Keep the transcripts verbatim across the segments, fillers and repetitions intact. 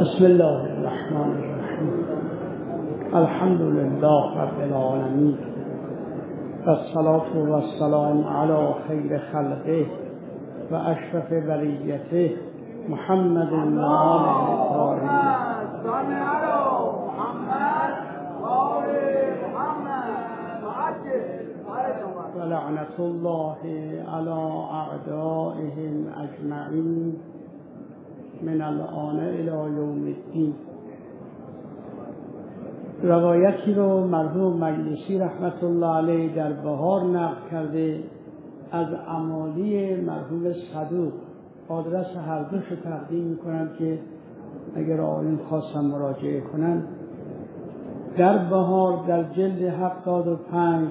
بسم الله الرحمن الرحیم. الحمد لله رب العالمین و الصلاة و السلام علی خیر خلقه و اشرف بریته محمد و آله الطاهرین. و لعنت الله علی اعدائهم اجمعین من الآن الی یوم الدین. روایتی رو مرحوم مجلسی رحمت الله علیه در بهار نقل کرده از امالی مرحوم صدوق. آدرس هر دوشو تقدیم میکنم که اگر آقایون خواستن مراجعه کنن. در بهار در جلد هفتاد و پنج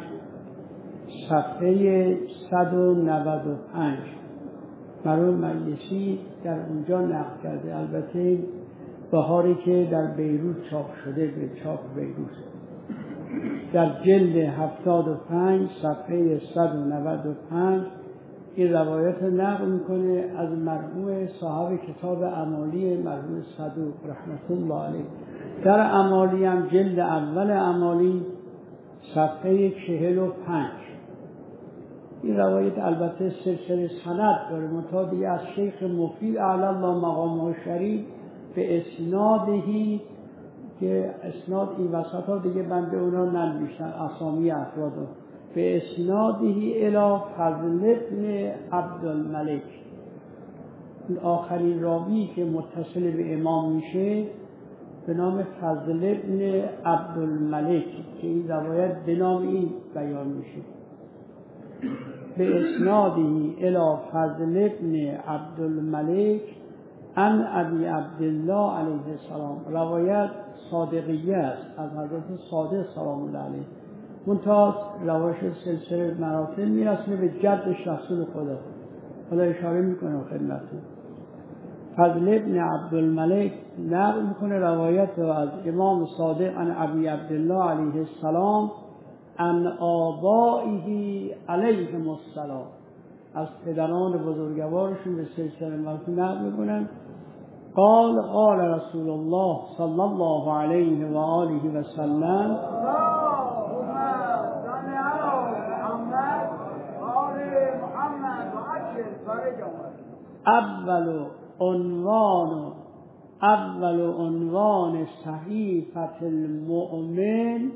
صفحه صد و نود و پنج مرحوم مجلسی در اونجا نقل کرده. البته بهاری که در بیروت چاپ شده، به چاپ بیروت، در جلد هفتاد و پنج صفحه صد و نود و پنج این روایت نقل میکنه از مرحوم صاحب کتاب امالی مرحوم صدوق رحمت الله علیه. در امالی هم جلد اول امالی صفحه چهل و پنج این روایت البته سلسله سند داره، منتها دیگه از شیخ مفید اعلی الله مقامه شریف به اسنادهی که اسناد این وسط ها دیگه بنده اونا ننوشتن اسامی افراد، به اسنادهی الی فضل ابن عبدالملک. این آخرین راوی که متصل به امام میشه به نام فضل ابن عبدالملک که این روایت به نام این بیان میشه. به اسنادی الی فضل ابن عبدالملک عن ابی عبدالله علیه السلام. روایت صادقیه است از حضرت صادق سلام الله علیه، منتها روایت سلسله مراتب میرسه به جدش رسول خدا. خدا اشاره میکنه خدمتتون. فضل ابن عبدالملک نقل میکنه روایت رو از امام صادق عن ابی عبدالله علیه السلام ان آبائه علیهم السلام، از پدران بزرگوارشون به سلسله مراتب نقل میکنن. قال قال رسول الله صلی الله علیه و آله و سلم اول عنوان اول عنوان صحیفة المؤمن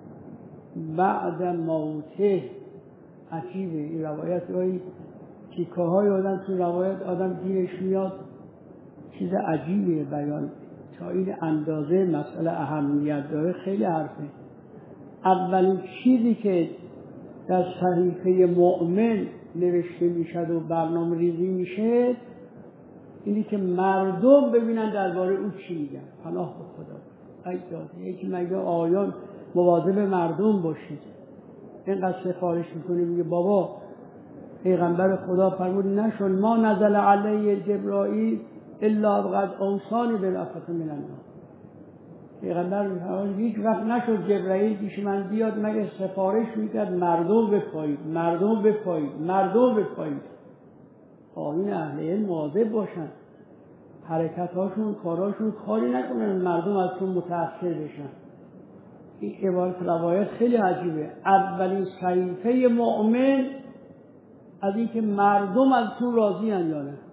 بعد موته. عجیبه این روایت، هایی تیکه های آدم تو روایت آدم گیرش میاد، چیز عجیبه بیان تا این اندازه مسئله اهمیت داره. خیلی حرفه. اولین چیزی که در صحیفه مؤمن نوشته میشد و برنامه ریزی میشه اینی که مردم ببینن درباره او چی میگن. پناه به خدا. ای داده یکی مگه آیان مواظب مردم باشید. اینقدر سفارش میکنه، میگه بابا پیغمبر خدا فرمود نشون ما نزل علیه جبرائیل الا وقد اوصانی بالعفو من الناس. پیغمبر میفرماد هیچ وقت نشد جبرائیل پیش من بیاد مگه سفارش میکرد مردم بپایید، مردم بپایید، مردم بپایید. آیین اهل علم مواظب باشن، حرکتاشون کاراشون کاری نکنن مردم از اون متأثر بشن. این عبارت روایت خیلی عجیبه. اولین صحیفه مؤمن از این که مردم از تو راضی ان یا نه.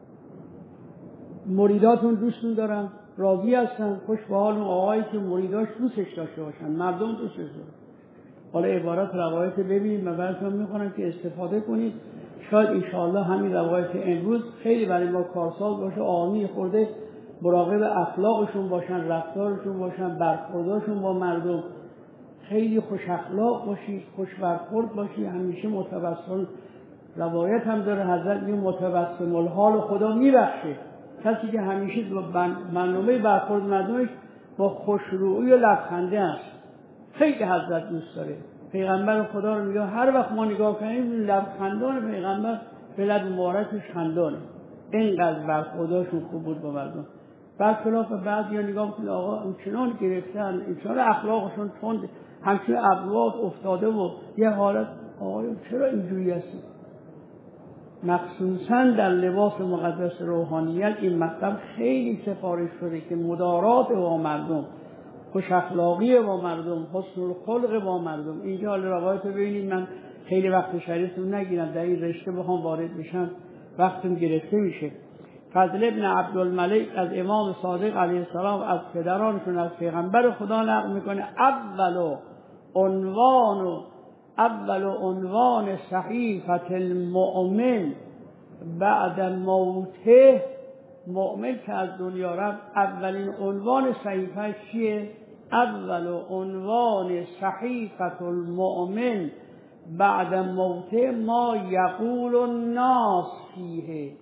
مریداتون دوستون دارن، راضی هستن، خوش به حال اون آقایی که مریداش دوستش داشته باشن، مردم دوستش دارن. حالا عبارت روایت ببینید من براتون میخونم که استفاده کنید. شاید انشاءالله همین روایت امروز خیلی برای ما کارساز باشه. آنی خورده مراقب اخلاقشون باشن، رفتارشون باشن، برخوردشون با مردم. خیلی خوش اخلاق باشید، خوش برخورد باشید، همیشه متبسم. روایت هم داره حضرت میگه متبسم الحال خدا میبخشه. کسی که همیشه با برنامه برخورد مردمش با خوشرویی و لبخنده است. خیلی حضرت دوست داره. پیغمبر خدا رو میگه هر وقت ما نگاه کنیم لبخندان پیغمبر به لب مبارکش خندانه. اینقدر برخورداشون خوب بود با مردم. برخلاف بعضی ها نگاه کنید آقا اونچنان گرفتن، اونچنان اخلاقشون تند، همچنان ابواب افتاده و یه حالت آقایون چرا اینجوری هستید؟ مخصوصا در لباس مقدس روحانیت این مطلب خیلی سفارش شده که مدارات با مردم، خوش اخلاقی با مردم، حسن الخلق با مردم. اینجا حال روایت رو ببینید، من خیلی وقت شریفتون نگیرم در این رشته بخوام وارد بشم وقتم گرفته میشه. فضل ابن عبدالملک از امام صادق علیه السلام از پدرانشون از پیغمبر خدا نقل میکنه اول عنوان و اول عنوان صحیفه المؤمن بعد موته، مؤمن که از دنیا رفت اولین عنوان صحیفه چیه؟ اول عنوان صحیفه المؤمن بعد موته ما یقول الناس فیه،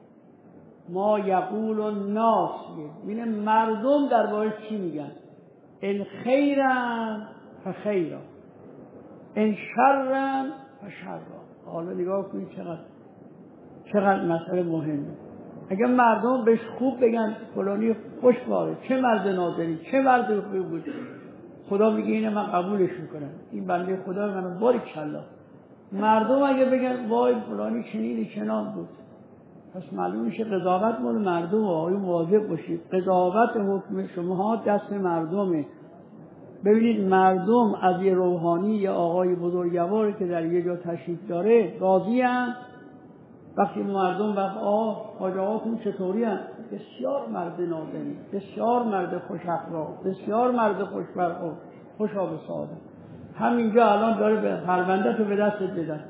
ما یقول الناس فیه، یعنی مردم درباره چی میگن؟ ان خیرا فخیرا، ان شرا فشرا. حالا نگاه کنید چقدر چقدر مسئله مهمه. اگر مردم بهش خوب بگن فلانی خوشباره، چه مرد ناظری، چه مرد خوبی بود، خدا میگه اینه من قبولش میکنم، این بنده خدا منو باری کلا. مردم اگه بگن وای فلانی چنین چنان بود، پس معلوم میشه قضاوت مال مردم. آقایون مواظب باشید، قضاوت حکم شما دست مردمه. ببینید مردم از یه روحانی یا آقای بزرگواری که در یه جا تشریف داره راضی هم. وقتی مردم وقت آه حاج آقاتون چطوری هم؟ بسیار مرد نازنین، بسیار مرد خوش اخلاق، بسیار مرد خوش برخورد، خوشا به سعادت. همینجا الان داره به پرونده تو به دستت بدن.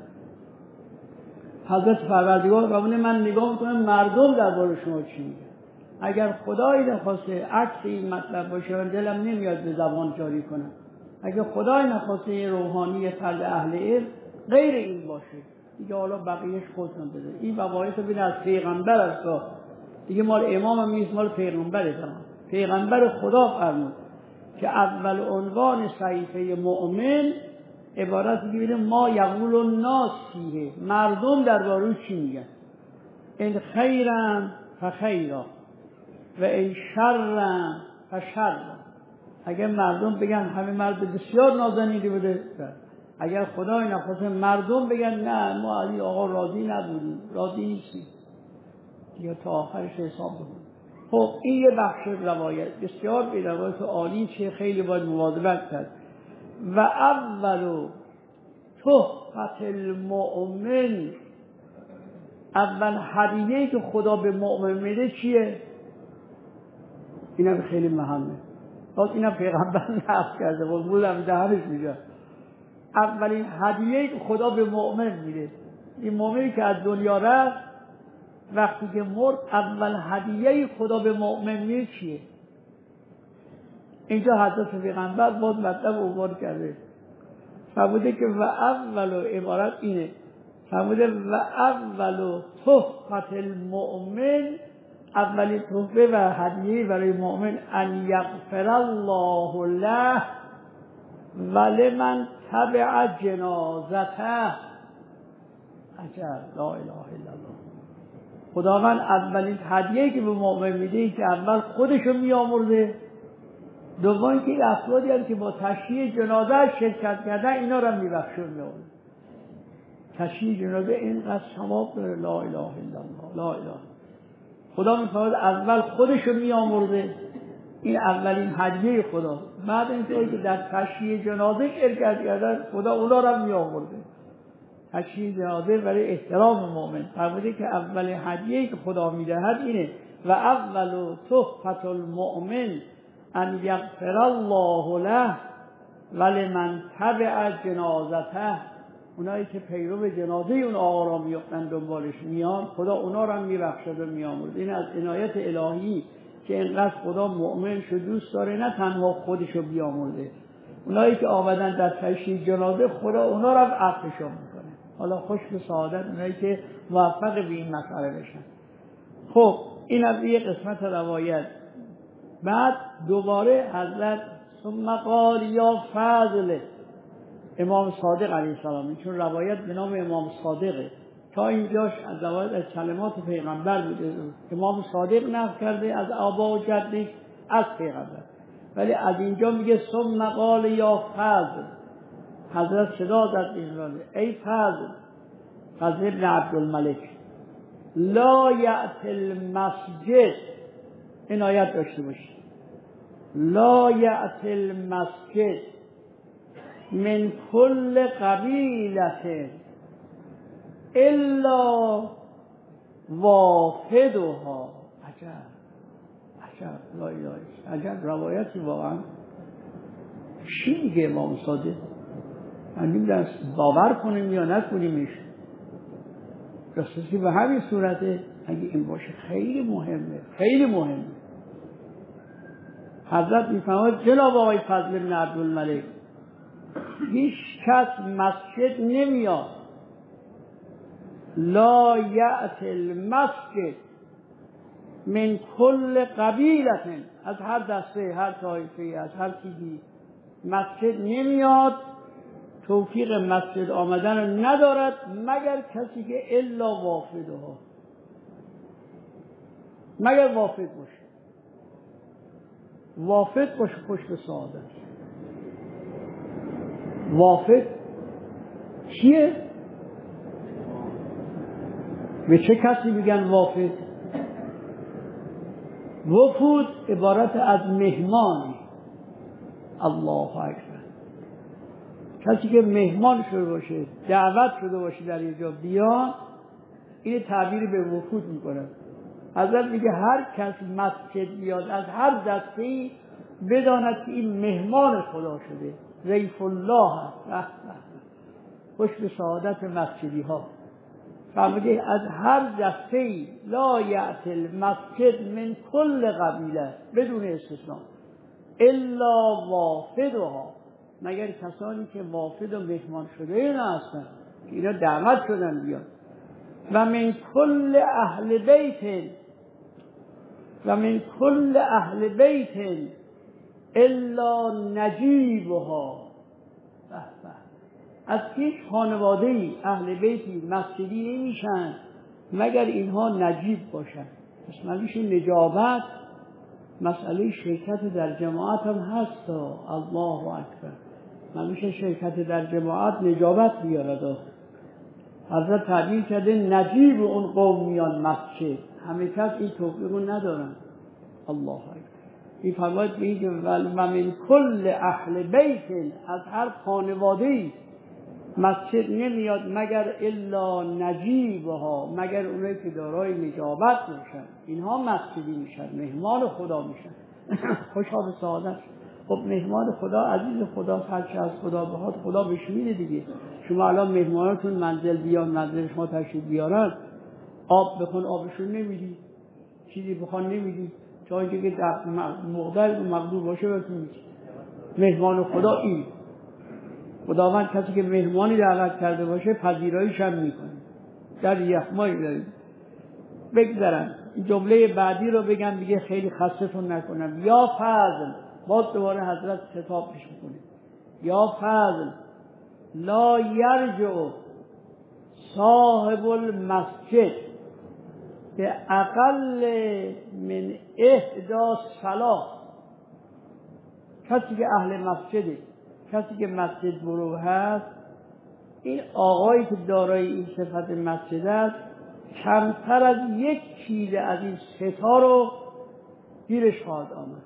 حضرت پروردگار قبول من نگاه میکنم مردم درباره شما چی میگن. اگر خدایی نخواسته عکس این مطلب باشه دلم نمیاد به زبان جاری کنم. اگر خدایی نخواسته این روحانی فرد اهل علم غیر این باشه دیگه حالا بقیهش خودتون بده. این مباحث رو ببین از پیغمبر است دیگه، مال امام هم نیست، مال پیغمبره. پیغمبر خدا فرمود که اول عنوان صحیفه مؤمن عبارت میگه ما یقول الناس فیه، مردم درباره چی میگن. ان خیرا فخیرا و ان شرا فشرا. اگر مردم بگن همه مرد بسیار نازنینی بوده، اگر خدای نخواسته مردم بگن نه ما علی آقا راضی نبودیم، راضی نیستیم، یا تا آخرش حساب بکنیم. خب این یه بخش روایت بسیار به روایت عالی چه خیلی باید مواظبت کرد. و اول تحفت المؤمن، اول هدیه‌ای که خدا به مؤمن میده چیه؟ اینم خیلی مهمه. باز اینم پیغمبر نقل کرده بود، بودم دهنش میگه اولین هدیه‌ای که خدا به مؤمن میده، این مؤمنی که از دنیا رفت وقتی که مرد اول هدیه‌ای خدا به مؤمن میده چیه؟ اینجا حضرت پیغمبر باز مطلب عنوان کرده، فرموده که و اول عبارت اینه، فرموده و اول تحفت المؤمن، اولین تحفه و هدیه برای مؤمن ان یغفر الله له ولمن تبع جنازته. عجب، لا اله الا الله. خداوند اولین هدیه‌ای که به مؤمن میده این که اول خودشو میامرزه، دوم که افرادی هم که با تشییع جنازه شرکت کردن اینا رو میبخشون میامرزه. تشییع جنازه اینقدر ثواب داره، لا اله الا الله، لا اله. خدا میخواد اول خودشو میامرزه، این اولین هدیه خدا. بعد اینکه در تشییع جنازه شرکت کردن خدا اونا رو میامرزه. تشییع جنازه برای احترام مؤمن. فرموده که اولین هدیه‌ای که خدا میدهد اینه و اول تحفت المؤمن ان یغفر الله له ولمن تبع جنازته. اونایی که پیرو جنازه اون آقا را میفتن دنبالش میان خدا اونا رو هم میبخشد و میامرد. این از عنایت الهی که اینقدر خدا مؤمن شو دوست داره، نه تنها خودشو بیامرده، اونایی که آمدن در تشییع جنازه خدا اونا رو هم عفوشون میکنه. حالا خوش به سعادت اونایی که موفق به این مسئله بشن. خب این از یه قسمت روایت. بعد دوباره حضرت ثم قال یا فضل، امام صادق علیه السلام، چون روایت به نام امام صادقه، تا اینجاش از روایت از کلمات پیغمبر بوده، امام صادق نقل کرده از آبا و جدی از پیغمبر، ولی از اینجا میگه ثم قال یا فضل. حضرت صدا زد این ای فضل، فضل ابن عبدالملک، لا یأت المسجد، عنایت داشته باشید، لا یأت المسجد من کل قبیلة الا وافدها. عجب عجب لا اله عجب روایتی واقعا. چی میگه امام صادق؟ من دست باور کنیم یا نکنیمش، راستش به همین صورته. اگه این باشه خیلی مهمه، خیلی مهمه. حضرت میفرماید جناب آقای فضل بن عبدالملک، هیچ کس مسجد نمیاد، لا یأت المسجد من کل قبیلة، از هر دسته، هر طایفه، از هر چیزی مسجد نمیاد، توفیق مسجد آمدن رو ندارد مگر کسی که الا وافدها، مگر وافد باشه. وافد باشه خوش به سعادت. وافد کیه؟ به چه کسی میگن وافد؟ وفود عبارت از مهمانی. الله اکبر. کسی که مهمان شده باشه، دعوت شده باشه در اینجا بیان، این تعبیری به وفود میکنه. حضرت میگه هر کس مسجد بیاد از هر دسته‌ای بداند که این مهمان خدا شده، ضیف الله هست. خوش به سعادت مسجدی ها. فرموده از هر دسته‌ای لا یأت المسجد من کل قبیله، بدون استثناء، الا وافدها، مگر کسانی که وافد و مهمان شده اینا هستن، که اینا دعوت شدن بیان. و من کل اهل بیت، و من کل اهل بیت الا نجیبها. از هیچ خانواده‌ای اهل بیتی مسجدی نمیشن مگر اینها نجیب باشن. مسئله نجابت، مسئله شرکت در جماعت هم هست. الله اکبر. نمیشه شرکت در جماعت نجابت بیارد. حضرت تعبیر کرده نجیب اون قوم میان مسجد، همه کس این توفیق رو ندارن. الله اکبر. این فرماید میگه و من کل اهل بیت، از هر خانواده‌ای مسجد نمیاد مگر الا نجیبها، مگر اونایی که دارای نجابت باشن، اینها مسجدی میشن، مهمان خدا میشن. خوشا به سعادت. خب مهمان خدا عزیز خدا، هرچی از خدا بخواد خدا بهش میده دیگه. شما الان مهماناتون منزل بیان، منزل شما تشریف بیارن، آب بخون آبشون نمیدی، چیزی بخوان نمیدی، تا اینکه مقدر و مقدور باشه بهتون میدی. مهمان خدا این خداوند کسی که مهمانی دعوت کرده باشه پذیراییش هم میکنه. در یخمایی داریم. بگذارم این جمله بعدی رو بگم دیگه خیلی خستتون نکنم. یا فضل، باز دوباره حضرت خطاب پیش میکنه. یا فضل لا یرجع صاحب المسجد به اقل من احدى صلاة. کسی که اهل مسجده، کسی که مسجد برو هست، این آقایی که دارای این صفت مسجد است، کمتر از یک چیز از این ستا رو گیرش خواهد آمد.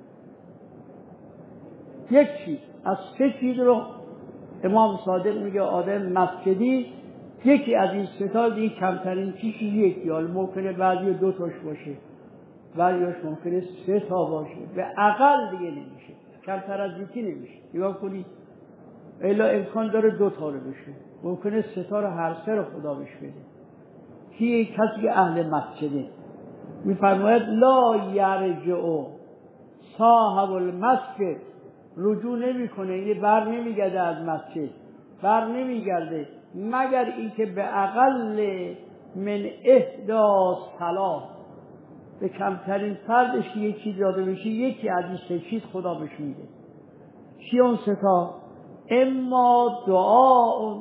یک چیز از سه چیز رو امام صادق میگه آدم مسجدی یکی از این ستا دیگه کمترین چیزی یکی، حالا ممکنه بعضی دو تاش باشه، بعضیش ممکنه سه تا باشه، به اقل دیگه نمیشه، کمتر از یکی نمیشه. نگاه کنید الا امکان داره دو تا رو بشه، ممکنه سه تا رو هر سه رو خدا بشه بده. کی؟ کسی که اهل مسجده. میفرماید لا یرجع صاحب المسجد، رجوع نمیکنه، یعنی بر نمیگرده از مسجد، بر نمیگرده مگر اینکه به اقل من احدى صلاة، به کمترین فردش که یک چیز داده بشه، یکی از این سه چیز خدا بهش میده. چی اون سه تا؟ اما دعا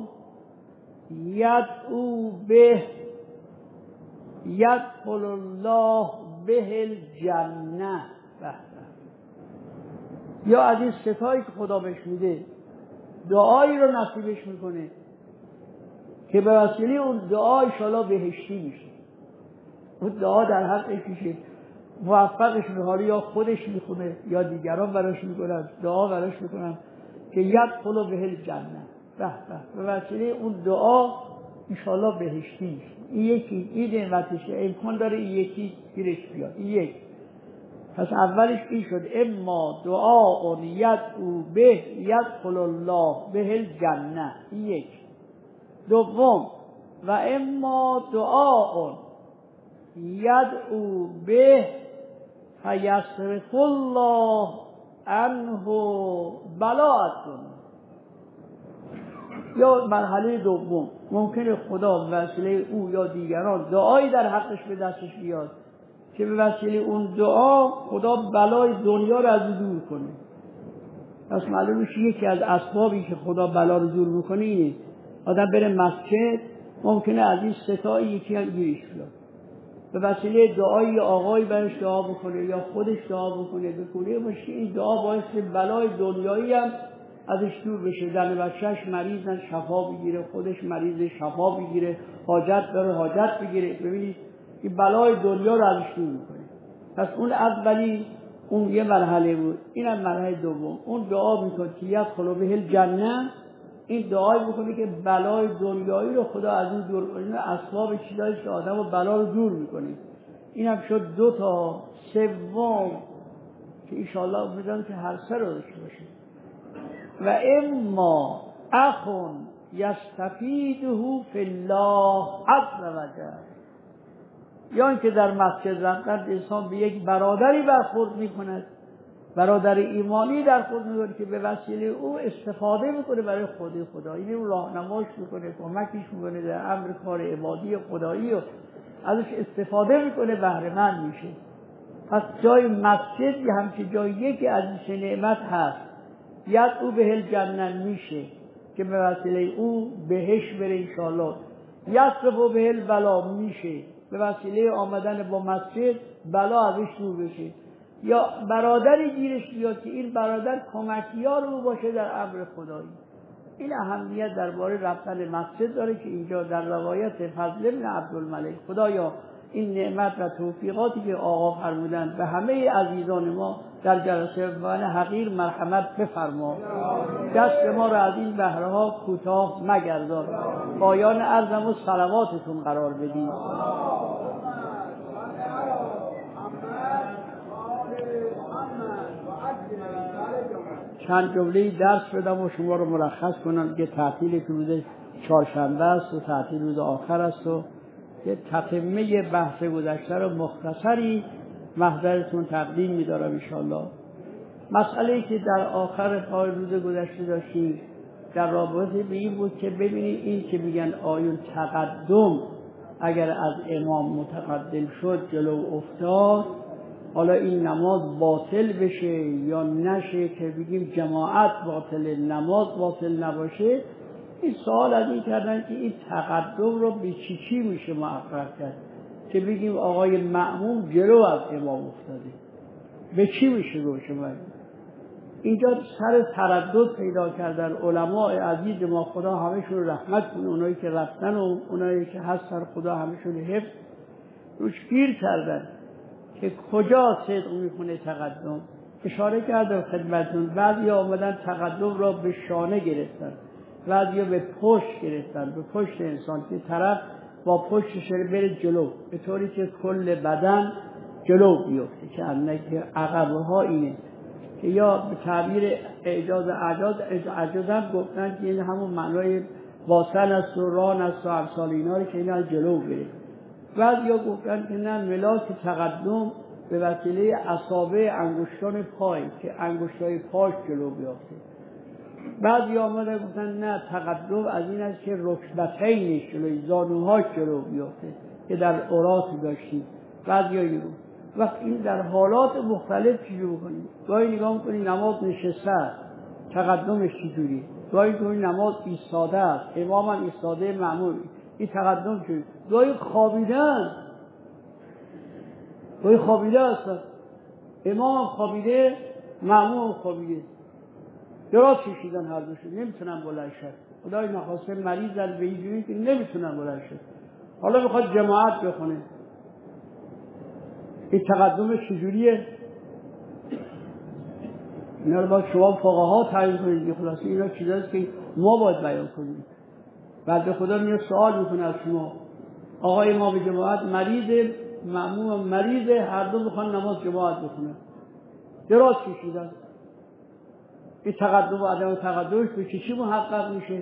یدعو به یدخل الله به الجنه، یا از این ستایی که خدا بهش میده دعایی رو نصیبش میکنه که به وسیله اون دعا انشاءالله بهشتی میشه. اون دعا در حقش میشه، موفقش می‌کنه، یا خودش میخونه یا دیگران براش میکنن، دعا براش میکنن که یدخل به الجنه. به به به وسیله اون دعا انشاءالله بهشتی میشه. این یکی این نعمتشه، امکان داره این یکی گیرش بیاد. این یک. پس اولش این شد اما دعا یدعو به یدخل الله به الجنه. این یک. دوم و اما دعا یدعو به فیصرف الله عنه بلاء. یا مرحله دوم ممکنه خدا به وسیله او یا دیگران دعایی در حقش به دستش بیاد که به وسیله اون دعا خدا بلای دنیا رو از او دور کنه. پس معلوم میشه یکی از اسبابی که خدا بلا رو دور میکنه اینه آدم بره مسجد، ممکنه از این ستایی یکی هم گیرش بیاد، به وسیله دعای آقای برش دعا بکنه یا خودش دعا بکنه بکنه باشه این دعا باعث بلای دنیایی هم ازش دور بشه. زن بچه‌ش مریضن شفا بگیره، خودش مریض شفا بگیره، حاجت داره حاجت بگیره. ببینید این بلای دنیا رو ازش دور میکنه. پس اون اولی اون یه مرحله بود. اینم مرحله دوم. اون دعا میکنه که یدخل به الجنه، این دعای میکنه که بلای دنیایی رو خدا از اون دور کنه. این اسباب چیزایی که آدمو بلا رو دور میکنه. اینم شد دو تا. سوم که ان شاء الله امیدوارم که هر سه رو داشته باشه. و اما اخون یستفیده فی الله عز وجل، یا اینکه در مسجد رفتن انسان به یک برادری برخورد میکند، برادر ایمانی در خود میکنه که به وسیله او استفاده میکنه برای خود خدا، این اون راهنماش میکنه، کمکش میکنه در امر کار عبادی خدایی و ازش استفاده میکنه، بهره مند میشه. پس جای مسجد یه همچه جای یکی از این نعمت هست، یدعو به الجنه میشه که به وسیله او بهش بره انشاءالله. یصرف به البلا میشه به وسیله آمدن با مسجد بلا ازش دور بشه. یا برادری گیرش بیاد که این برادر کمکیار او باشه در امر خدایی. این اهمیت درباره رفتن مسجد داره که اینجا در روایت فضل بن عبدالملک خدایا این نعمت و توفیقاتی که آقا فرمودند به همه عزیزان ما در جلسه وان حقیر مرحمت بفرما، دست ما را از این بهره ها کوتاه مگردان، پایان عرضم و صلواتتون قرار بدید. چند جمله درس بدم و شما رو مرخص کنم که تعطیل که روز چهارشنبه است و تعطیل روز آخر است و یه تتمه بحث گذشته رو مختصری محضرتون تقدیم می‌دارم انشاءالله. مسئله‌ای که در آخر پای روز گذشته داشتیم در رابطه به این بود که ببینید این که میگن آیون تقدم اگر از امام متقدم شد جلو افتاد، حالا این نماز باطل بشه یا نشه که بگیم جماعت باطل نماز باطل نباشه. این سوال از این کردن که این تقدم رو به چی چی میشه محقق کرد که بگیم آقای مأموم جلو از امام افتاده، به چی میشه روشه باید. اینجا سر تردد پیدا کردن علماء عزیز ما، خدا همشون رحمت کنه، اونایی که رفتن و اونایی که هستن خدا همشون حفظ، روش گیر کردن که کجا صدق میکنه تقدم. اشاره کردم خدمتون، بعضی آمدن تقدم را به شانه گرفتن، بعضی به پشت گرفتن، به پشت انسان که طرف با پشتش بره جلو به طوری که کل بدن جلو بیفته، که انک عقبه ها اینه که یا به تعبیر اعجاز اعجاز اعجاز هم گفتن که این همون معنای واصل است و ران است و امثال اینا رو که اینا جلو بره. بعد یا گفتن که نه، ملاک تقدم به وسیله اصابع انگشتان پای که انگشتای پاش جلو بیفته. بعد یا آمده گفتن نه، تقدم از این است که رکبتینش جلوی زانوهاش جلو بیفته که در عراق داشتیم. بعد یا اینو وقت این در حالات مختلف چجور کنیم. گاهی نگاه میکنی نماز نشسته تقدمش چجوری، گاهی کنی نماز ایستاده است امام هم ایستاده معمول، این تقدم چجوری، گاهی خوابیدن گاهی خوابیده هستن، امام هم خوابیده معمول هم خوابیده، دراز کشیدن هر دوشون، نمیتونن بلند شد. خدای نخواسته مریضن به اینجوری که نمیتونن بلند شد، حالا میخواد جماعت بخونه، این تقدم چجوریه؟ اینا رو باید شما فقها تعیین کنید. خلاصه اینا چیزاست که ما باید بیان کنیم. بعد به خدا میاد سوال میکنه از شما، آقای ما به جماعت مریض، مأموم مریض، هر دو بخوان نماز جماعت بخونه، دراز کشیدن، این تقدم و عدم تقدمش به چی محقق میشه؟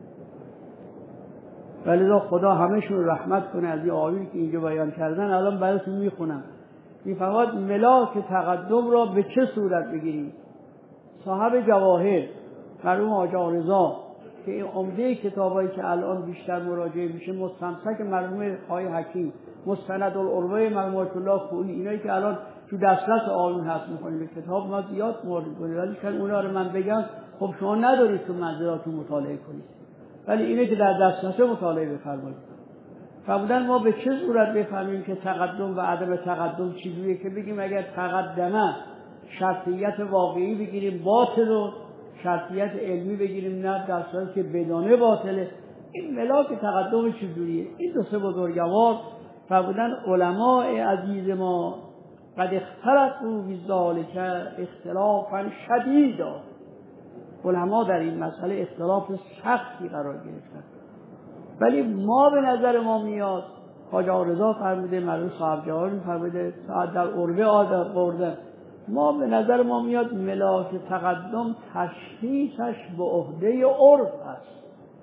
ولی خدا همهشون رحمت کنه از این آیاتی که اینجا بیان کردن. الان براتون میخونم. میفرماد ملاک تقدم را به چه صورت بگیریم؟ صاحب جواهر مرحوم آقا رضا که این عمده کتابایی که الان بیشتر مراجعه میشه، مستمسک مرحوم آقای حکیم، مستند العروه مرحوم الله خویی، اینایی که الان تو دسترس آیون هست میخونیم. به کتاب ما زیاد مورد کنید، ولی که اونا رو من بگم خب شما ندارید تو منظراتون مطالعه کنید، ولی اینه که در دسترس مطالعه بفرمایید. فرمودن ما به چه صورت بفهمیم که تقدم و عدم تقدم چیزیه که بگیم اگر تقدمه شرطیت واقعی بگیریم باطل و شرطیت علمی بگیریم نه، در صورتی که بدانه باطله. این ملاک تقدم چجوریه؟ این دو سه بزرگوار فرمودن علماء عزیز ما قد اختلفوا فی ذلک اختلافا شدیدا. علما در این مسئله اختلاف سختی قرار گرفتن، ولی ما به نظر ما میاد، حاج آقا رضا فرموده، مرحوم صاحب جواد فرموده، ساعت در عربه آدر برده، ما به نظر ما میاد ملاک تقدم تشخیصش به عهده عرف است.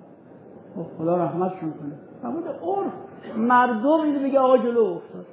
خدا رحمتشون کنه. فرموده عرف مردم اینو میگه آقا جلو افتاد،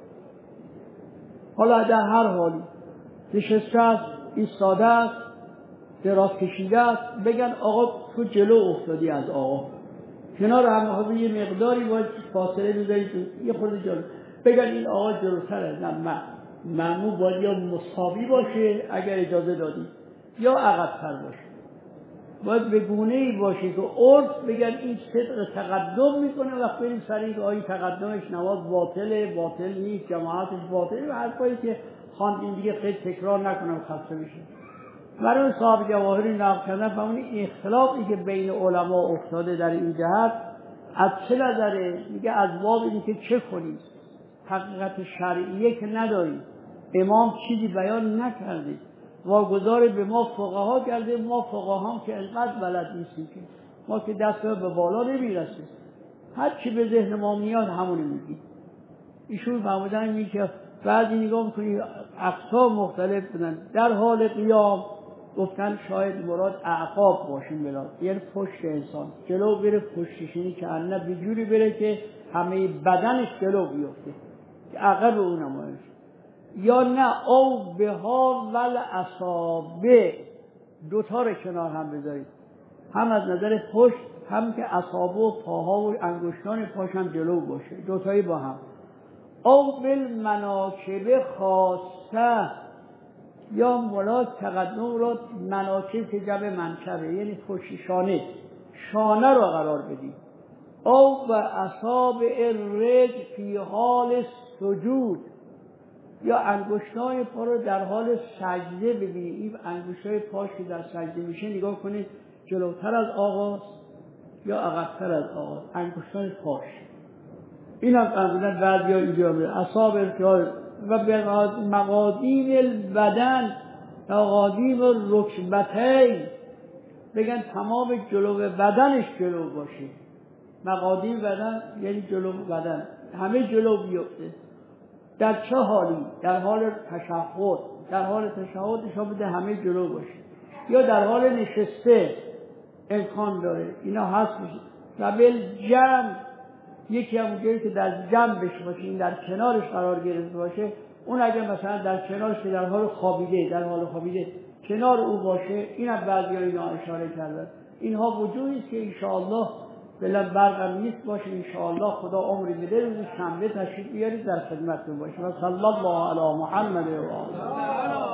حالا در هر حالی نشسته است، ایستاده است، دراز کشیده است، بگن آقا تو جلو افتادی از آقا، کنار هم یه مقداری باید فاصله بذارید، یه خورده جلو، بگن این آقا جلوتره. نه، مأموم باید یا مساوی باشه اگر اجازه دادی، یا عقب‌تر باشه. باید به گونه‌ای باشه که عرف بگن این صدق تقدم میکنه، وقت بریم سر این که آیه تقدمش نماز باطله، باطل نیست، جماعتش باطله و حرفایی که خواندیم دیگه خیلی تکرار نکنم خسته بشه. برای صاحب جواهری نقل کردن فهمونی این اختلافی که بین علما افتاده در این جهت از چه نظره؟ میگه از باب این که چه کنید، حقیقت شرعیه که ندارید، امام چیزی بیان نکرده، واگذار به ما فقها کرده، ما فقها هم که انقدر بلد نیستیم که ما که دست به بالا نمیرسه، هر چی به ذهن ما میاد همونو میگیم. ایشون فرمودن میگه بعضی نگاه میکنید اقسام مختلف بودن، در حال قیام گفتن شاید مراد اعقاب باشین، بلا یعنی پشت انسان جلو بره، پشتشینی که انه به جوری بره که همه بدنش جلو بیفته که عقب اون نمایش، یا نه او به ها ول اصابه، دوتا رو کنار هم بذارید، هم از نظر پشت هم که اصابه و پاها و انگشتان پاش هم جلو باشه، دوتایی با هم. او بالمناکب خاصه، یا مراد تقدم را مناکب که جمع منکبه یعنی پشت شانه، شانه را قرار بدید. او به اصابع الرجل فی حال سجود، یا انگشتان پا رو در حال سجده ببینید. این انگشتای پاش که در سجده میشه نگاه کنید جلوتر از آغاز یا عقب‌تر از آغاز، انگشتان پاش. این هم فرمودن بعضی ها اینجا به اصابع ارتحال و به مقادیم البدن مقادیم رکبتین، بگن تمام جلو بدنش جلو باشه. مقادیم بدن یعنی جلو بدن همه جلو بیفته. در چه حالی؟ در حال تشهد، در حال تشهدش ها بوده همه جلو باشه، یا در حال نشسته امکان داره اینا هست میشه. و بالجنب، یکی هم اونجایی که در جنبش باشه، این در کنارش قرار گرفته باشه، اون اگر مثلا در کنارش که در حال خوابیده، در حال خوابیده کنار او باشه، این هم بعضی ها اینا اشاره کردن. اینها وجوهی است که انشاءالله بلن برقم نیست باشه، انشاءالله خدا عمری بده روز شنبه تشریف بیارید در خدمتتون باشه. و صلی الله علی محمد و آله.